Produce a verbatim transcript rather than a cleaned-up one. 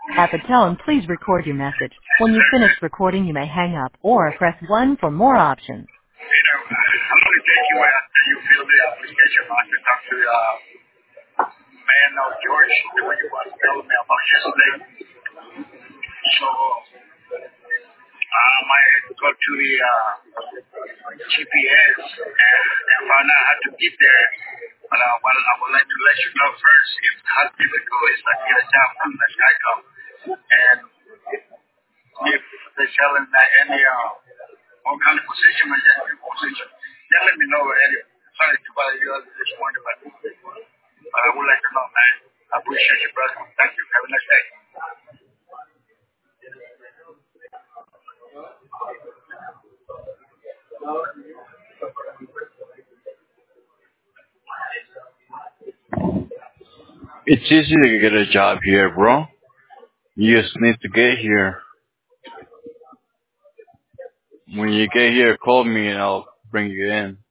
At the tone, please record your message. When you've finished recording, you may hang up or press one for more options. You know, I'm going to take you after you fill the application. I have to talk to the uh, man of George, the one you was telling me about yesterday. So, um, I had to go to the uh, G P S and, and find out how to get there. But uh, well, I would like to let you know first if how difficult it is to get a job from the Skyco. And if they're selling that any uh, what kind of position or just any position, then let me know. Any, sorry to bother you this morning, but, but I would like to know, man. I appreciate you, brother. Thank you. Have a nice day. It's easy to get a job here, bro. You just need to get here. When you get here, call me and I'll bring you in.